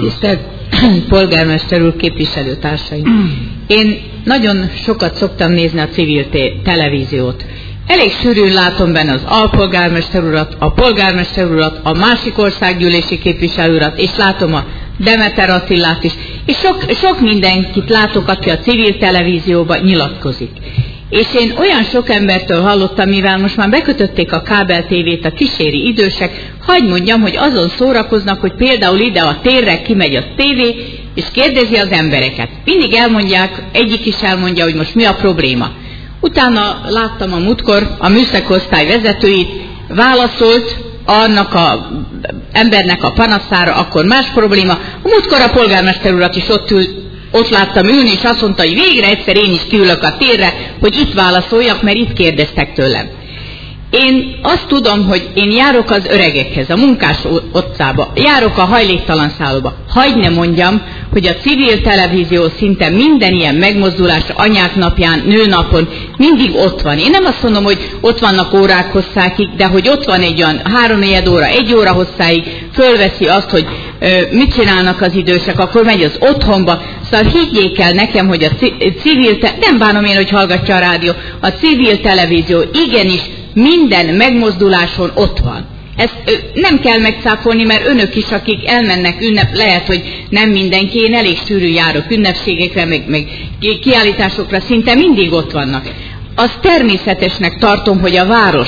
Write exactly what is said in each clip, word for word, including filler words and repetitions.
Tisztelt polgármester úr, képviselőtársaim! Én nagyon sokat szoktam nézni a civil televíziót. Elég sűrűn látom benne az alpolgármester urat, a polgármester urat, a másik országgyűlési képviselő urat, és látom a Demeter Attilát is, és sok, sok mindenkit látok, aki a civil televízióban nyilatkozik. És én olyan sok embertől hallottam, mivel most már bekötötték a kábel tévét a kíséri idősek, hadd mondjam, hogy azon szórakoznak, hogy például ide a térre kimegy a tévé, és kérdezi az embereket. Mindig elmondják, egyik is elmondja, hogy most mi a probléma. Utána láttam a múltkor a műszakosztály vezetőit, válaszolt annak a embernek a panaszára, akkor más probléma. A múltkor a polgármester urat is ott ült, Ott láttam ülni, és azt mondta, hogy végre egyszer én is kiülök a térre, hogy itt válaszoljak, mert itt kérdeztek tőlem. Én azt tudom, hogy én járok az öregekhez, a munkás utcába, járok a hajléktalan szállóba. Hagy ne mondjam, hogy a civil televízió szinte minden ilyen megmozdulás anyák napján, nőnapon mindig ott van. Én nem azt mondom, hogy ott vannak órák hosszákig, de hogy ott van egy olyan háromnegyed óra, egy óra hosszáig, fölveszi azt, hogy ö, mit csinálnak az idősek, akkor megy az otthonba. Szóval higgyék el nekem, hogy a civil, te- nem bánom én, hogy hallgatja a rádió, a civil televízió igenis minden megmozduláson ott van. Ezt ö, nem kell megcáfolni, mert önök is, akik elmennek ünnep, lehet, hogy nem mindenki, én elég sűrű járok ünnepségekre, meg, meg kiállításokra, szinte mindig ott vannak. Azt természetesnek tartom, hogy a város,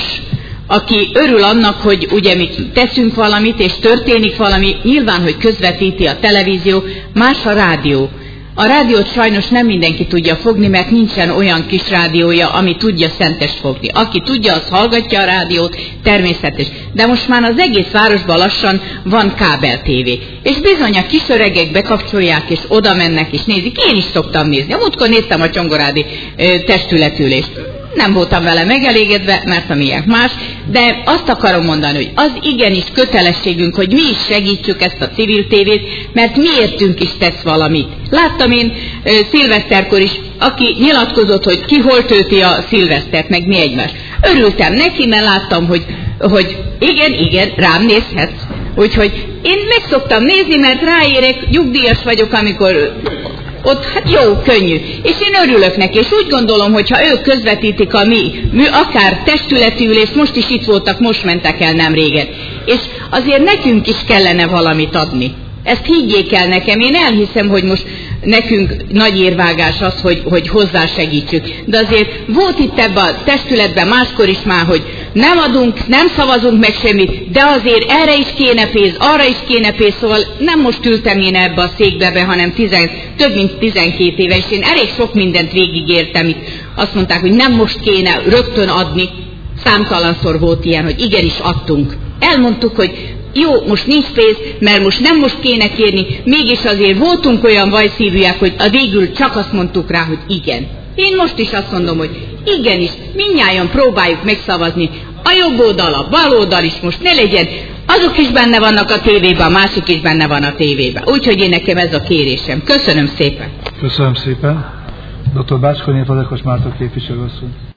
aki örül annak, hogy ugye mi teszünk valamit, és történik valami, nyilván, hogy közvetíti a televízió, más a rádió. A rádiót sajnos nem mindenki tudja fogni, mert nincsen olyan kis rádiója, ami tudja szentest fogni. Aki tudja, az hallgatja a rádiót, természetes. De most már az egész városban lassan van kábel tévé. És bizony a kis öregek bekapcsolják, és oda mennek, és nézik. Én is szoktam nézni. A múltkor néztem a Csongorádi ö, testületülést. Nem voltam vele megelégedve, mert a miénk más, de azt akarom mondani, hogy az igenis kötelességünk, hogy mi is segítsük ezt a civil tévét, mert miértünk is tesz valamit. Láttam én ö, szilveszterkor is, aki nyilatkozott, hogy ki hol tölti a szilvesztert, meg mi egymás. Örültem neki, mert láttam, hogy, hogy igen, igen, rám nézhetsz. Úgyhogy én meg szoktam nézni, mert ráérek, nyugdíjas vagyok, amikor ott hát jó, könnyű. És én örülök neki, és úgy gondolom, hogy ha ők közvetítik a mi, mi akár testületi ülést, most is itt voltak, most mentek el nem régen. És azért nekünk is kellene valamit adni. Ezt higgyék el nekem, én elhiszem, hogy most nekünk nagy érvágás az, hogy, hogy hozzásegítsük. De azért volt itt ebben a testületben máskor is már, hogy nem adunk, nem szavazunk meg semmit, de azért erre is kéne pénz, arra is kéne pénz, szóval nem most ültem én ebbe a székbe be, hanem tizen, több mint tizenkét éve, és én elég sok mindent végigértem itt. Azt mondták, hogy nem most kéne rögtön adni, számtalanszor volt ilyen, hogy igenis adtunk. Elmondtuk, hogy jó, most nincs pénz, mert most nem most kéne kérni, mégis azért voltunk olyan vajszívűek, hogy a végül csak azt mondtuk rá, hogy igen. Én most is azt mondom, hogy igenis, mindnyájan próbáljuk megszavazni. A jobb oldal, a bal oldal is most ne legyen. Azok is benne vannak a tévében, a másik is benne van a tévében. Úgyhogy én nekem ez a kérésem. Köszönöm szépen. Köszönöm szépen. doktor Bácskai Fazekas Márta képviselőasszony.